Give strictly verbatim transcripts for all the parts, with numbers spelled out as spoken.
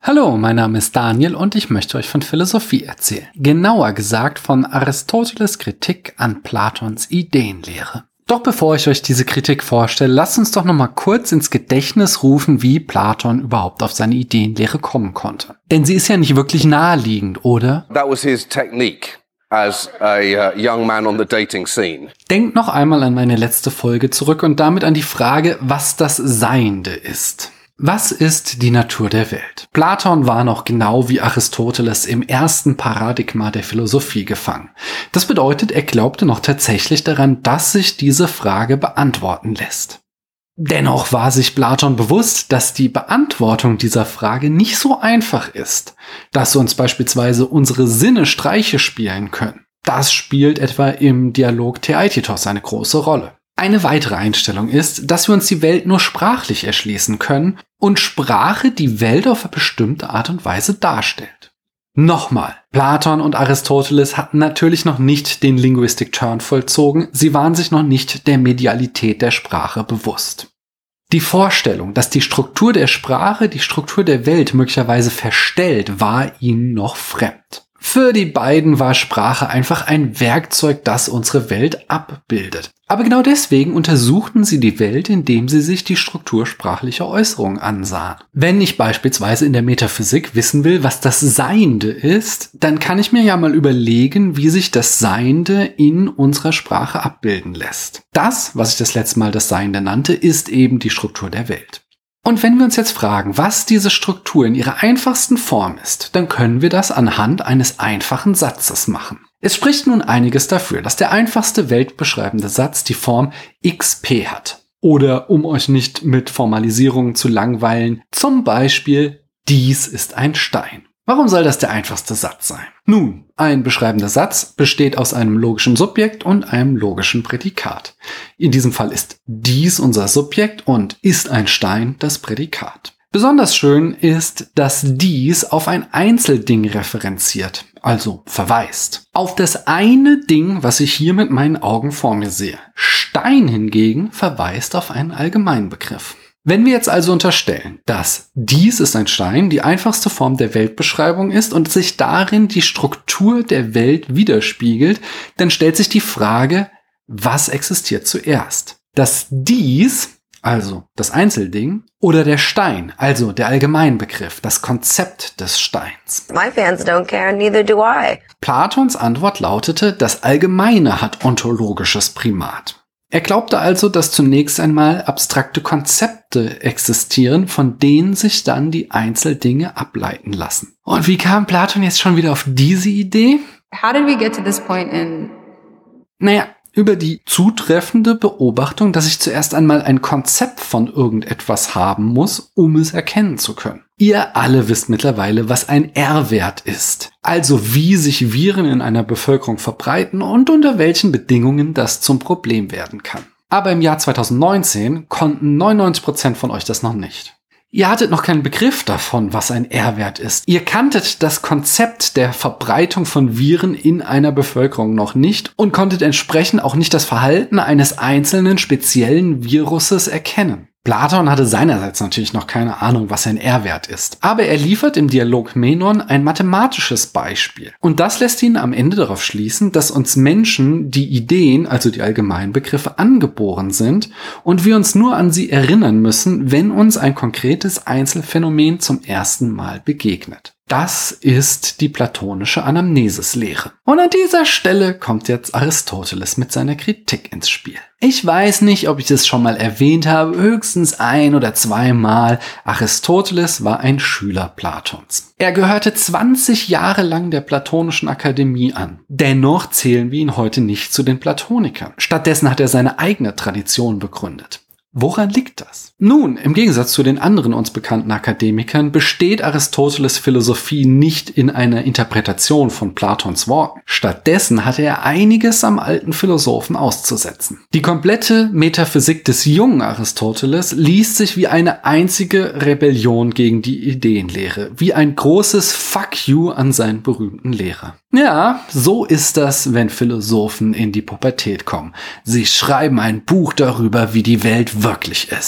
Hallo, mein Name ist Daniel und ich möchte euch von Philosophie erzählen. Genauer gesagt von Aristoteles Kritik an Platons Ideenlehre. Doch bevor ich euch diese Kritik vorstelle, lasst uns doch nochmal kurz ins Gedächtnis rufen, wie Platon überhaupt auf seine Ideenlehre kommen konnte. Denn sie ist ja nicht wirklich naheliegend, oder? That was his technique as a uh, young man on the dating scene. Denkt noch einmal an meine letzte Folge zurück und damit an die Frage, was das Seiende ist. Was ist die Natur der Welt? Platon war noch genau wie Aristoteles im ersten Paradigma der Philosophie gefangen. Das bedeutet, er glaubte noch tatsächlich daran, dass sich diese Frage beantworten lässt. Dennoch war sich Platon bewusst, dass die Beantwortung dieser Frage nicht so einfach ist, dass uns beispielsweise unsere Sinne Streiche spielen können. Das spielt etwa im Dialog Theaetetos eine große Rolle. Eine weitere Einstellung ist, dass wir uns die Welt nur sprachlich erschließen können und Sprache die Welt auf eine bestimmte Art und Weise darstellt. Nochmal, Platon und Aristoteles hatten natürlich noch nicht den Linguistic Turn vollzogen, sie waren sich noch nicht der Medialität der Sprache bewusst. Die Vorstellung, dass die Struktur der Sprache die Struktur der Welt möglicherweise verstellt, war ihnen noch fremd. Für die beiden war Sprache einfach ein Werkzeug, das unsere Welt abbildet. Aber genau deswegen untersuchten sie die Welt, indem sie sich die Struktur sprachlicher Äußerungen ansahen. Wenn ich beispielsweise in der Metaphysik wissen will, was das Seiende ist, dann kann ich mir ja mal überlegen, wie sich das Seiende in unserer Sprache abbilden lässt. Das, was ich das letzte Mal das Seiende nannte, ist eben die Struktur der Welt. Und wenn wir uns jetzt fragen, was diese Struktur in ihrer einfachsten Form ist, dann können wir das anhand eines einfachen Satzes machen. Es spricht nun einiges dafür, dass der einfachste weltbeschreibende Satz die Form X P hat. Oder, um euch nicht mit Formalisierungen zu langweilen, zum Beispiel, dies ist ein Stein. Warum soll das der einfachste Satz sein? Nun, ein beschreibender Satz besteht aus einem logischen Subjekt und einem logischen Prädikat. In diesem Fall ist dies unser Subjekt und ist ein Stein das Prädikat. Besonders schön ist, dass dies auf ein Einzelding referenziert, also verweist. Auf das eine Ding, was ich hier mit meinen Augen vor mir sehe. Stein hingegen verweist auf einen Allgemeinbegriff. Wenn wir jetzt also unterstellen, dass dies ist ein Stein die einfachste Form der Weltbeschreibung ist und sich darin die Struktur der Welt widerspiegelt, dann stellt sich die Frage, was existiert zuerst? Das dies, also das Einzelding, oder der Stein, also der Allgemeinbegriff, das Konzept des Steins? My fans don't care, neither do I. Platons Antwort lautete, das Allgemeine hat ontologisches Primat. Er glaubte also, dass zunächst einmal abstrakte Konzepte existieren, von denen sich dann die Einzeldinge ableiten lassen. Und wie kam Platon jetzt schon wieder auf diese Idee? How did we get to this point in... Naja, über die zutreffende Beobachtung, dass ich zuerst einmal ein Konzept von irgendetwas haben muss, um es erkennen zu können. Ihr alle wisst mittlerweile, was ein R-Wert ist. Also wie sich Viren in einer Bevölkerung verbreiten und unter welchen Bedingungen das zum Problem werden kann. Aber im Jahr zweitausendneunzehn konnten neunundneunzig Prozent von euch das noch nicht. Ihr hattet noch keinen Begriff davon, was ein R-Wert ist. Ihr kanntet das Konzept der Verbreitung von Viren in einer Bevölkerung noch nicht und konntet entsprechend auch nicht das Verhalten eines einzelnen speziellen Viruses erkennen. Platon hatte seinerseits natürlich noch keine Ahnung, was ein R-Wert ist. Aber er liefert im Dialog Menon ein mathematisches Beispiel. Und das lässt ihn am Ende darauf schließen, dass uns Menschen die Ideen, also die allgemeinen Begriffe, angeboren sind und wir uns nur an sie erinnern müssen, wenn uns ein konkretes Einzelfenomen zum ersten Mal begegnet. Das ist die platonische Anamnesis-Lehre. Und an dieser Stelle kommt jetzt Aristoteles mit seiner Kritik ins Spiel. Ich weiß nicht, ob ich das schon mal erwähnt habe, höchstens ein oder zweimal. Aristoteles war ein Schüler Platons. Er gehörte zwanzig Jahre lang der Platonischen Akademie an. Dennoch zählen wir ihn heute nicht zu den Platonikern. Stattdessen hat er seine eigene Tradition begründet. Woran liegt das? Nun, im Gegensatz zu den anderen uns bekannten Akademikern besteht Aristoteles' Philosophie nicht in einer Interpretation von Platons Worten. Stattdessen hatte er einiges am alten Philosophen auszusetzen. Die komplette Metaphysik des jungen Aristoteles liest sich wie eine einzige Rebellion gegen die Ideenlehre, wie ein großes Fuck you an seinen berühmten Lehrer. Ja, so ist das, wenn Philosophen in die Pubertät kommen. Sie schreiben ein Buch darüber, wie die Welt wirklich ist.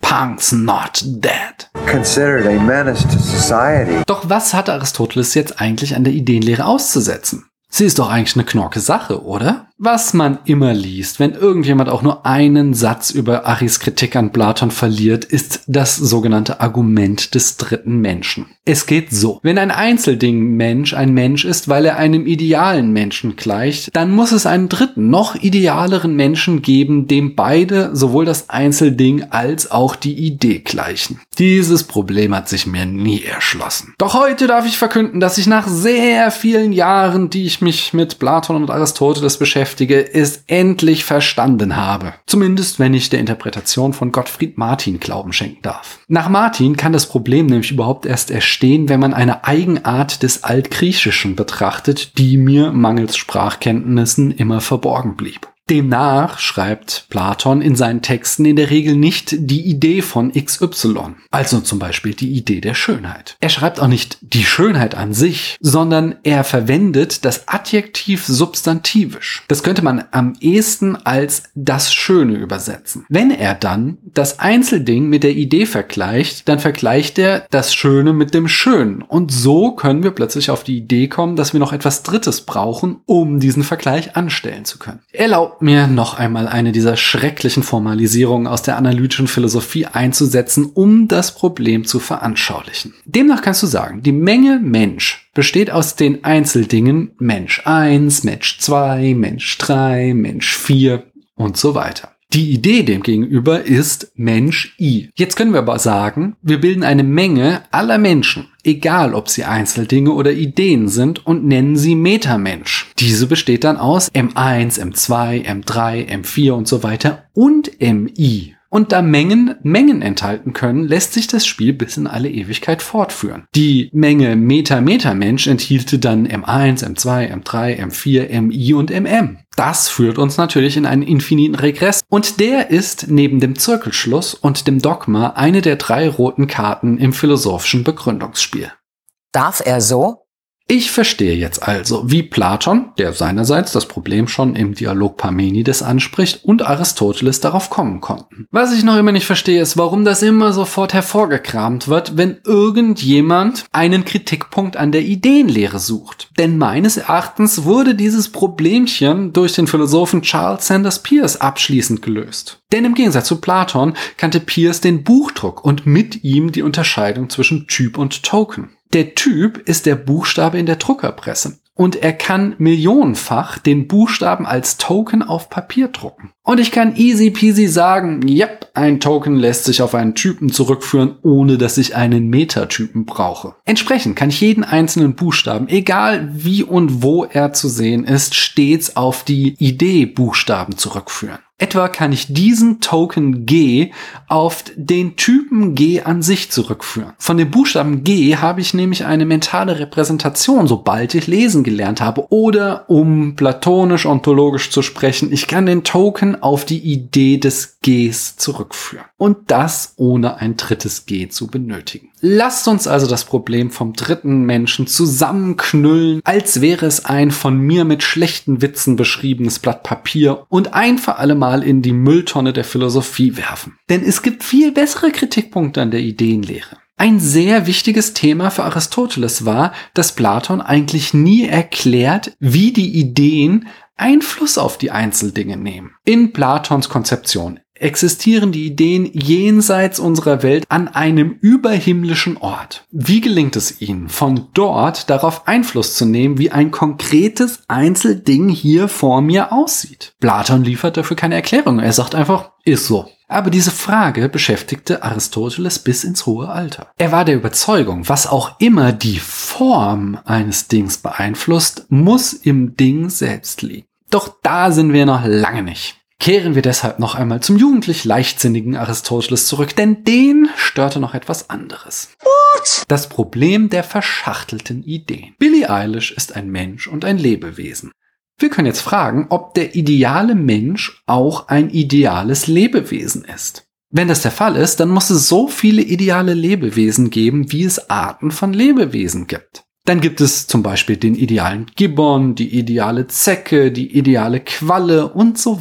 Punk's not dead. Considered a menace to society. Doch was hat Aristoteles jetzt eigentlich an der Ideenlehre auszusetzen? Sie ist doch eigentlich eine knorke Sache, oder? Was man immer liest, wenn irgendjemand auch nur einen Satz über Aris Kritik an Platon verliert, ist das sogenannte Argument des dritten Menschen. Es geht so: Wenn ein Einzelding-Mensch ein Mensch ist, weil er einem idealen Menschen gleicht, dann muss es einen dritten, noch idealeren Menschen geben, dem beide, sowohl das Einzelding als auch die Idee gleichen. Dieses Problem hat sich mir nie erschlossen. Doch heute darf ich verkünden, dass ich nach sehr vielen Jahren, die ich mich mit Platon und Aristoteles beschäftige, es endlich verstanden habe. Zumindest wenn ich der Interpretation von Gottfried Martin Glauben schenken darf. Nach Martin kann das Problem nämlich überhaupt erst erstehen, wenn man eine Eigenart des Altgriechischen betrachtet, die mir mangels Sprachkenntnissen immer verborgen blieb. Demnach schreibt Platon in seinen Texten in der Regel nicht die Idee von X Y, also zum Beispiel die Idee der Schönheit. Er schreibt auch nicht die Schönheit an sich, sondern er verwendet das Adjektiv substantivisch. Das könnte man am ehesten als das Schöne übersetzen. Wenn er dann das Einzelding mit der Idee vergleicht, dann vergleicht er das Schöne mit dem Schönen. Und so können wir plötzlich auf die Idee kommen, dass wir noch etwas Drittes brauchen, um diesen Vergleich anstellen zu können. Erlaubt mir noch einmal eine dieser schrecklichen Formalisierungen aus der analytischen Philosophie einzusetzen, um das Problem zu veranschaulichen. Demnach kannst du sagen, die Menge Mensch besteht aus den Einzeldingen Mensch eins, Mensch zwei, Mensch drei, Mensch vier und so weiter. Die Idee demgegenüber ist Mensch I. Jetzt können wir aber sagen, wir bilden eine Menge aller Menschen, egal ob sie Einzeldinge oder Ideen sind, und nennen sie Metamensch. Diese besteht dann aus M eins, M zwei, M drei, M vier und so weiter und M I. Und da Mengen Mengen enthalten können, lässt sich das Spiel bis in alle Ewigkeit fortführen. Die Menge Meta-Meta-Mensch enthielte dann M eins, M zwei, M drei, M vier, M I und M M. Das führt uns natürlich in einen infiniten Regress. Und der ist neben dem Zirkelschluss und dem Dogma eine der drei roten Karten im philosophischen Begründungsspiel. Darf er so? Ich verstehe jetzt also, wie Platon, der seinerseits das Problem schon im Dialog Parmenides anspricht, und Aristoteles darauf kommen konnten. Was ich noch immer nicht verstehe, ist, warum das immer sofort hervorgekramt wird, wenn irgendjemand einen Kritikpunkt an der Ideenlehre sucht. Denn meines Erachtens wurde dieses Problemchen durch den Philosophen Charles Sanders Peirce abschließend gelöst. Denn im Gegensatz zu Platon kannte Peirce den Buchdruck und mit ihm die Unterscheidung zwischen Typ und Token. Der Typ ist der Buchstabe in der Druckerpresse und er kann millionenfach den Buchstaben als Token auf Papier drucken. Und ich kann easy peasy sagen, yep, ein Token lässt sich auf einen Typen zurückführen, ohne dass ich einen Metatypen brauche. Entsprechend kann ich jeden einzelnen Buchstaben, egal wie und wo er zu sehen ist, stets auf die Idee-Buchstaben zurückführen. Etwa kann ich diesen Token G auf den Typen G an sich zurückführen. Von dem Buchstaben G habe ich nämlich eine mentale Repräsentation, sobald ich lesen gelernt habe. Oder, um platonisch-ontologisch zu sprechen, ich kann den Token auf die Idee des Gs zurückführen. Und das ohne ein drittes G zu benötigen. Lasst uns also das Problem vom dritten Menschen zusammenknüllen, als wäre es ein von mir mit schlechten Witzen beschriebenes Blatt Papier und ein für alle Mal in die Mülltonne der Philosophie werfen. Denn es gibt viel bessere Kritikpunkte an der Ideenlehre. Ein sehr wichtiges Thema für Aristoteles war, dass Platon eigentlich nie erklärt, wie die Ideen Einfluss auf die Einzeldinge nehmen. In Platons Konzeption existieren die Ideen jenseits unserer Welt an einem überhimmlischen Ort. Wie gelingt es ihnen, von dort darauf Einfluss zu nehmen, wie ein konkretes Einzelding hier vor mir aussieht? Platon liefert dafür keine Erklärung. Er sagt einfach, ist so. Aber diese Frage beschäftigte Aristoteles bis ins hohe Alter. Er war der Überzeugung, was auch immer die Form eines Dings beeinflusst, muss im Ding selbst liegen. Doch da sind wir noch lange nicht. Kehren wir deshalb noch einmal zum jugendlich leichtsinnigen Aristoteles zurück, denn den störte noch etwas anderes. What? Das Problem der verschachtelten Ideen. Billie Eilish ist ein Mensch und ein Lebewesen. Wir können jetzt fragen, ob der ideale Mensch auch ein ideales Lebewesen ist. Wenn das der Fall ist, dann muss es so viele ideale Lebewesen geben, wie es Arten von Lebewesen gibt. Dann gibt es zum Beispiel den idealen Gibbon, die ideale Zecke, die ideale Qualle und so weiter.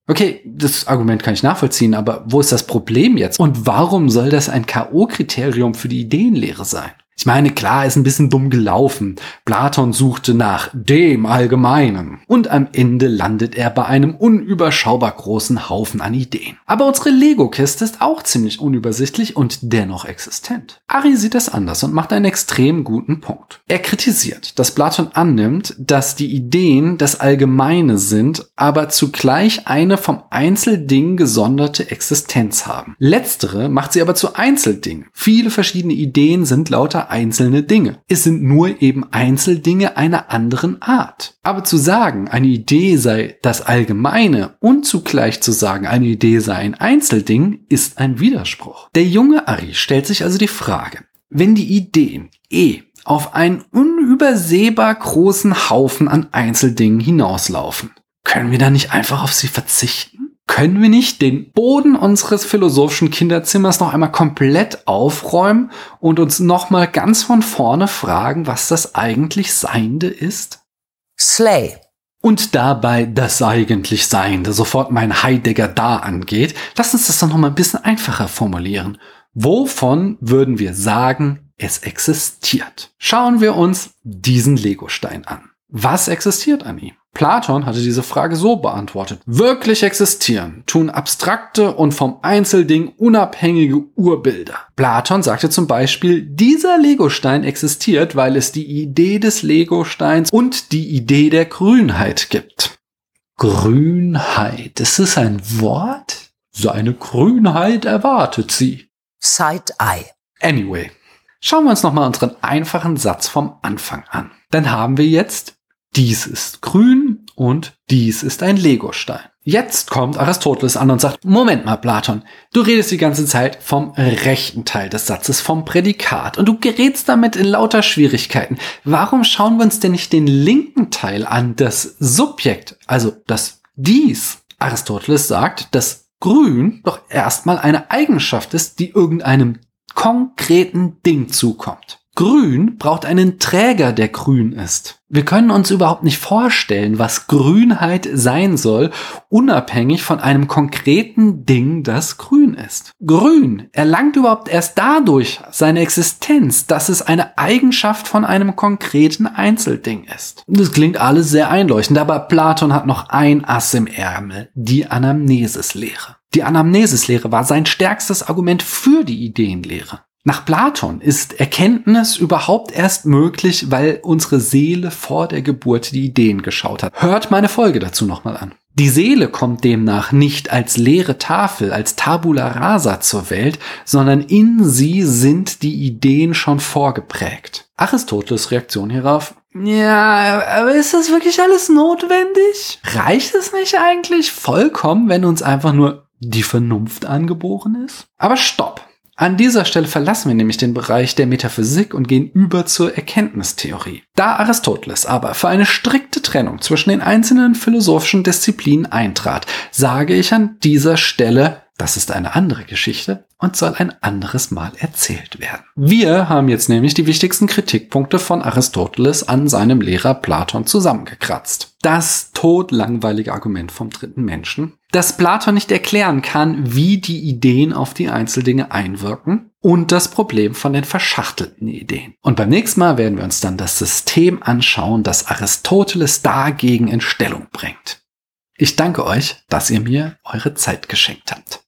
Okay, das Argument kann ich nachvollziehen, aber wo ist das Problem jetzt? Und warum soll das ein K O-Kriterium für die Ideenlehre sein? Ich meine, klar, ist ein bisschen dumm gelaufen. Platon suchte nach dem Allgemeinen. Und am Ende landet er bei einem unüberschaubar großen Haufen an Ideen. Aber unsere Lego-Kiste ist auch ziemlich unübersichtlich und dennoch existent. Ari sieht das anders und macht einen extrem guten Punkt. Er kritisiert, dass Platon annimmt, dass die Ideen das Allgemeine sind, aber zugleich eine vom Einzelding gesonderte Existenz haben. Letztere macht sie aber zu Einzeldingen. Viele verschiedene Ideen sind lauter einzelne Dinge. Es sind nur eben Einzeldinge einer anderen Art. Aber zu sagen, eine Idee sei das Allgemeine und zugleich zu sagen, eine Idee sei ein Einzelding, ist ein Widerspruch. Der junge Ari stellt sich also die Frage, wenn die Ideen eh auf einen unübersehbar großen Haufen an Einzeldingen hinauslaufen, können wir dann nicht einfach auf sie verzichten? Können wir nicht den Boden unseres philosophischen Kinderzimmers noch einmal komplett aufräumen und uns nochmal ganz von vorne fragen, was das eigentlich Seiende ist? Slay. Und dabei das eigentlich Seiende sofort mein Heidegger da angeht, lass uns das doch nochmal ein bisschen einfacher formulieren. Wovon würden wir sagen, es existiert? Schauen wir uns diesen Legostein an. Was existiert an ihm? Platon hatte diese Frage so beantwortet. Wirklich existieren tun abstrakte und vom Einzelding unabhängige Urbilder. Platon sagte zum Beispiel, dieser Legostein existiert, weil es die Idee des Legosteins und die Idee der Grünheit gibt. Grünheit, ist es ein Wort? Seine Grünheit erwartet sie. Side-Eye. Anyway, schauen wir uns nochmal unseren einfachen Satz vom Anfang an. Dann haben wir jetzt, dies ist grün und dies ist ein Legostein. Jetzt kommt Aristoteles an und sagt, Moment mal, Platon, du redest die ganze Zeit vom rechten Teil des Satzes, vom Prädikat und du gerätst damit in lauter Schwierigkeiten. Warum schauen wir uns denn nicht den linken Teil an, das Subjekt, also das dies? Aristoteles sagt, dass grün doch erstmal eine Eigenschaft ist, die irgendeinem konkreten Ding zukommt. Grün braucht einen Träger, der grün ist. Wir können uns überhaupt nicht vorstellen, was Grünheit sein soll, unabhängig von einem konkreten Ding, das grün ist. Grün erlangt überhaupt erst dadurch seine Existenz, dass es eine Eigenschaft von einem konkreten Einzelding ist. Das klingt alles sehr einleuchtend, aber Platon hat noch ein Ass im Ärmel, die Anamnesislehre. Die Anamnesislehre war sein stärkstes Argument für die Ideenlehre. Nach Platon ist Erkenntnis überhaupt erst möglich, weil unsere Seele vor der Geburt die Ideen geschaut hat. Hört meine Folge dazu nochmal an. Die Seele kommt demnach nicht als leere Tafel, als Tabula rasa zur Welt, sondern in sie sind die Ideen schon vorgeprägt. Aristoteles Reaktion hierauf: Ja, aber ist das wirklich alles notwendig? Reicht es nicht eigentlich vollkommen, wenn uns einfach nur die Vernunft angeboren ist? Aber stopp! An dieser Stelle verlassen wir nämlich den Bereich der Metaphysik und gehen über zur Erkenntnistheorie. Da Aristoteles aber für eine strikte Trennung zwischen den einzelnen philosophischen Disziplinen eintrat, sage ich an dieser Stelle, das ist eine andere Geschichte und soll ein anderes Mal erzählt werden. Wir haben jetzt nämlich die wichtigsten Kritikpunkte von Aristoteles an seinem Lehrer Platon zusammengekratzt. Das todlangweilige Argument vom dritten Menschen, dass Platon nicht erklären kann, wie die Ideen auf die Einzeldinge einwirken, und das Problem von den verschachtelten Ideen. Und beim nächsten Mal werden wir uns dann das System anschauen, das Aristoteles dagegen in Stellung bringt. Ich danke euch, dass ihr mir eure Zeit geschenkt habt.